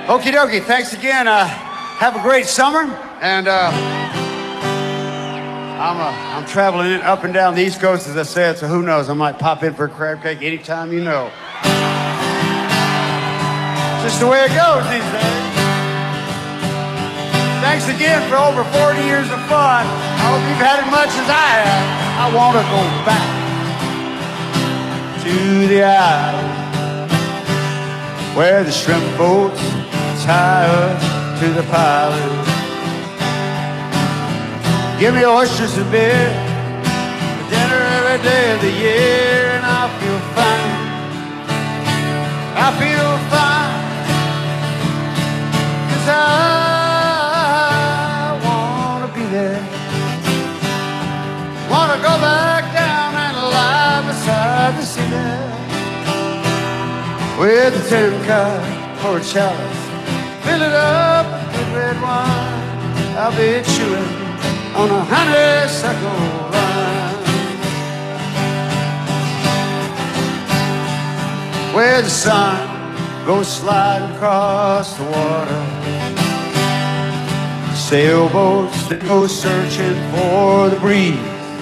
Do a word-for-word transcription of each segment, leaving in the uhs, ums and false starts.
Okie dokie, thanks again. Uh, have a great summer. And uh, I'm, uh, I'm traveling in, up and down the East Coast, as I said, so who knows? I might pop in for a crab cake anytime you know. Just the way it goes these days. Thanks again for over forty years of fun. I hope you've had as much as I have. I want to go back to the island where the shrimp boats tie us to the pilot. Give me oysters and beer for dinner every day of the year, and I'll feel fine. I feel fine, 'cause I wanna be there. Wanna go back down and lie beside the sea there with a tin cup or a chalice. Fill it up with good red wine. I'll be chewing on a honeysuckle vine, where the sun goes sliding across the water. Sailboats that go searching for the breeze.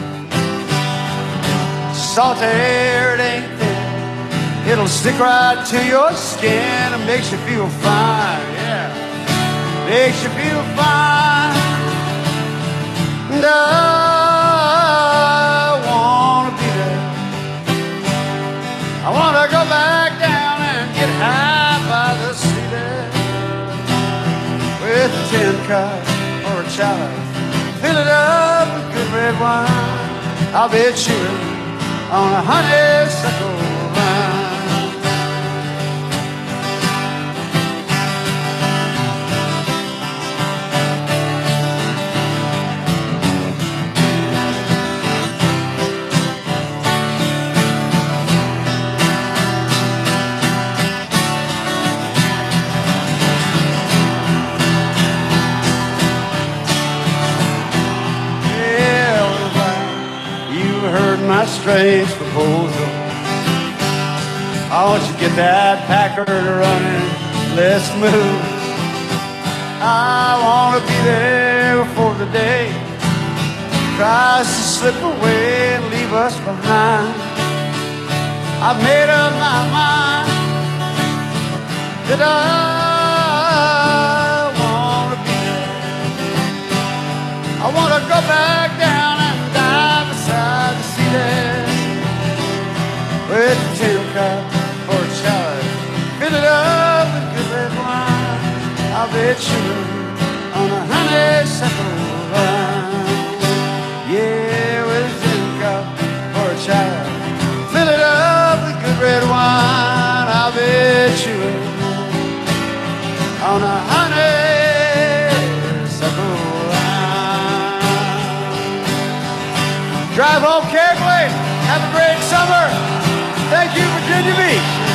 Salt air, it ain't thin. It'll stick right to your skin and makes you feel fine, yeah. Makes you feel fine. And I wanna be there. I wanna go back down and get high by the sea there with a tin cup or a chalice. Fill it up with good red wine. I'll be chewing on a honeysuckle vine. My strange proposal. I want you to get that Packard running. Let's move. I want to be there before the day tries to slip away and leave us behind. I've made up my mind that I want to be there. I want to go back down and die beside the sea there with a tin cup or a chalice. Fill it up with good red wine. I'll bet you on a honeysuckle vine. Yeah, with a tin cup or a chalice. Fill it up with good red wine. I'll bet you on a honeysuckle vine. Drive home carefully. Have a great summer. Thank you, Virginia Beach.